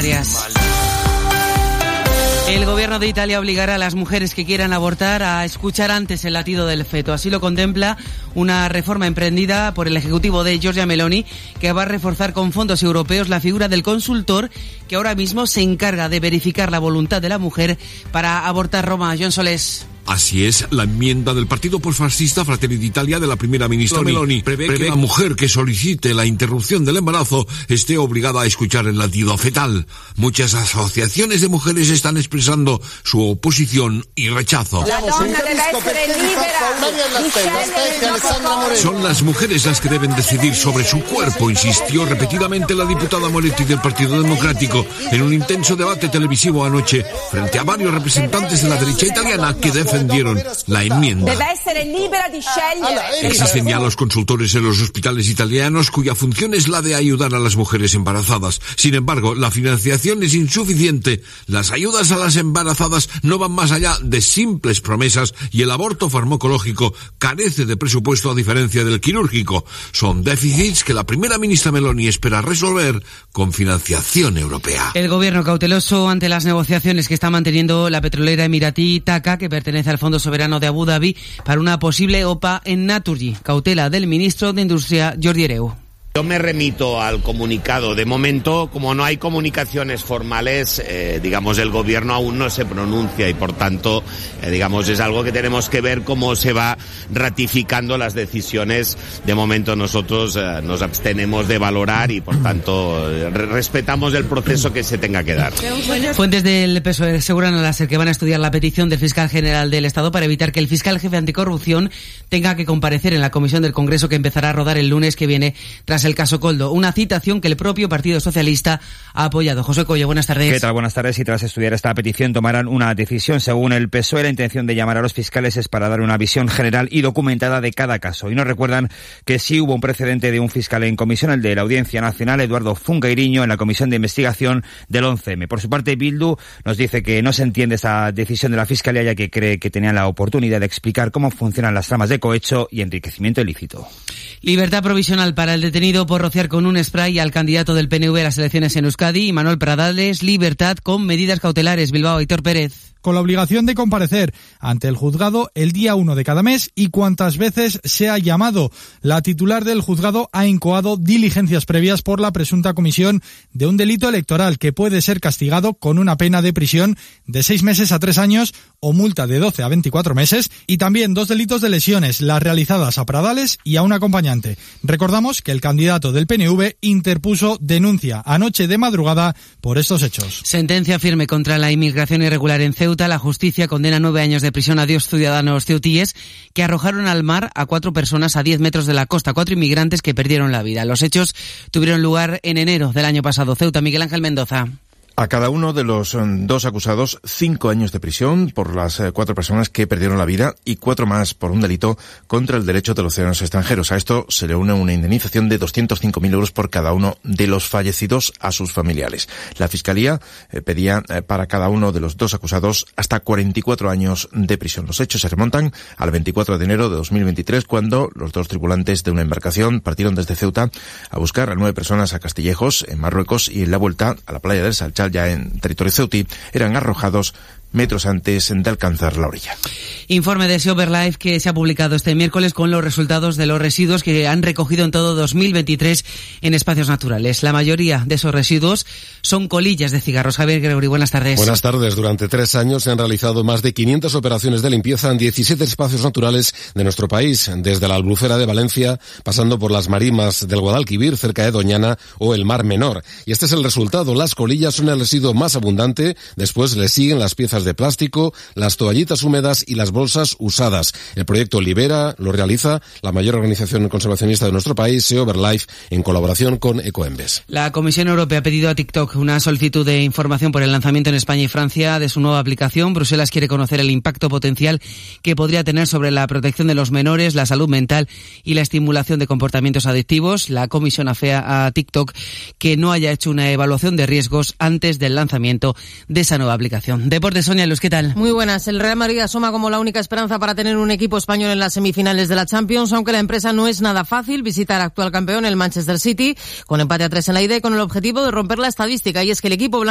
Canarias. El gobierno de Italia obligará a las mujeres que quieran abortar a escuchar antes el latido del feto. Así lo contempla una reforma emprendida por el ejecutivo de Giorgia Meloni, que va a reforzar con fondos europeos la figura del consultor, que ahora mismo se encarga de verificar la voluntad de la mujer para abortar. Roma, John Solés. Así es, la enmienda del partido posfascista Fratelli d'Italia de la primera ministra Meloni prevé que la mujer que solicite la interrupción del embarazo esté obligada a escuchar el latido fetal. Muchas asociaciones de mujeres están expresando su oposición y rechazo. Son las mujeres las que deben decidir sobre su cuerpo, insistió repetidamente la diputada Moretti del Partido Democrático en un intenso debate televisivo anoche frente a varios representantes de la derecha italiana que defendieron la enmienda. Existen ya los consultores en los hospitales italianos cuya función es la de ayudar a las mujeres embarazadas. Sin embargo, la financiación es insuficiente. Las ayudas a las embarazadas no van más allá de simples promesas y el aborto farmacológico carece de presupuesto a diferencia del quirúrgico. Son déficits que la primera ministra Meloni espera resolver con financiación europea. El gobierno cauteloso ante las negociaciones que está manteniendo la petrolera emiratí TAQA, que pertenece al Fondo Soberano de Abu Dhabi, para una posible OPA en Naturgy. Cautela del ministro de Industria, Jordi Hereu. Yo me remito al comunicado. De momento, como no hay comunicaciones formales, el gobierno aún no se pronuncia y, por tanto, es algo que tenemos que ver cómo se va ratificando las decisiones. De momento nosotros nos abstenemos de valorar y, por tanto, respetamos el proceso que se tenga que dar. Fuentes del PSOE aseguran a la SER que van a estudiar la petición del fiscal general del Estado para evitar que el fiscal jefe anticorrupción tenga que comparecer en la comisión del Congreso que empezará a rodar el lunes que viene tras el caso Koldo, una citación que el propio Partido Socialista ha apoyado. José Coello, buenas tardes. ¿Qué tal? Buenas tardes. Y tras estudiar esta petición tomarán una decisión. Según el PSOE, la intención de llamar a los fiscales es para dar una visión general y documentada de cada caso. Y nos recuerdan que sí hubo un precedente de un fiscal en comisión, el de la Audiencia Nacional, Eduardo Fungairiño, en la comisión de investigación del 11M. Por su parte, Bildu nos dice que no se entiende esta decisión de la Fiscalía, ya que cree que tenían la oportunidad de explicar cómo funcionan las tramas de cohecho y enriquecimiento ilícito. Libertad provisional para el detenido por rociar con un spray al candidato del PNV a las elecciones en Euskadi, y Manuel Pradales. Libertad con medidas cautelares. Bilbao, Aitor Pérez. Con la obligación de comparecer ante el juzgado el día 1 de cada mes y cuantas veces sea llamado. La titular del juzgado ha incoado diligencias previas por la presunta comisión de un delito electoral que puede ser castigado con una pena de prisión de 6 meses a 3 años o multa de 12 a 24 meses, y también 2 delitos de lesiones, las realizadas a Pradales y a un acompañante. Recordamos que el candidato del PNV interpuso denuncia anoche de madrugada por estos hechos. Sentencia firme contra la inmigración irregular en Ceuta. La justicia condena 9 años de prisión a 2 ciudadanos ceutíes que arrojaron al mar a 4 personas a 10 metros de la costa, 4 inmigrantes que perdieron la vida. Los hechos tuvieron lugar en enero del año pasado. Ceuta, Miguel Ángel Mendoza. A cada uno de los 2 acusados, 5 años de prisión por las 4 personas que perdieron la vida y 4 más por un delito contra el derecho de los ciudadanos extranjeros. A esto se le une una indemnización de 205.000 euros por cada uno de los fallecidos a sus familiares. La Fiscalía pedía para cada uno de los 2 acusados hasta 44 años de prisión. Los hechos se remontan al 24 de enero de 2023, cuando los 2 tripulantes de una embarcación partieron desde Ceuta a buscar a 9 personas a Castillejos, en Marruecos, y en la vuelta a la playa del Salchal, ya en territorio ceutí, eran arrojados metros antes de alcanzar la orilla. Informe de SeaOverlife que se ha publicado este miércoles con los resultados de los residuos que han recogido en todo 2023 en espacios naturales. La mayoría de esos residuos son colillas de cigarros. Javier Gregory, buenas tardes. Buenas tardes. Durante 3 años se han realizado más de 500 operaciones de limpieza en 17 espacios naturales de nuestro país, desde la Albufera de Valencia, pasando por las marimas del Guadalquivir, cerca de Doñana, o el Mar Menor. Y este es el resultado. Las colillas son el residuo más abundante. Después le siguen las piezas de plástico, las toallitas húmedas y las bolsas usadas. El proyecto Libera lo realiza la mayor organización conservacionista de nuestro país, SeaOverlife, en colaboración con Ecoembes. La Comisión Europea ha pedido a TikTok una solicitud de información por el lanzamiento en España y Francia de su nueva aplicación. Bruselas quiere conocer el impacto potencial que podría tener sobre la protección de los menores, la salud mental y la estimulación de comportamientos adictivos. La Comisión afea a TikTok que no haya hecho una evaluación de riesgos antes del lanzamiento de esa nueva aplicación. Deportes, Sonia Luz, ¿qué tal? Muy buenas. El Real Madrid asoma como la única esperanza para tener un equipo español en las semifinales de la Champions, aunque la empresa no es nada fácil. Visita al actual campeón, el Manchester City, con empate a 3 en la ida y con el objetivo de romper la estadística. Y es que el equipo blanco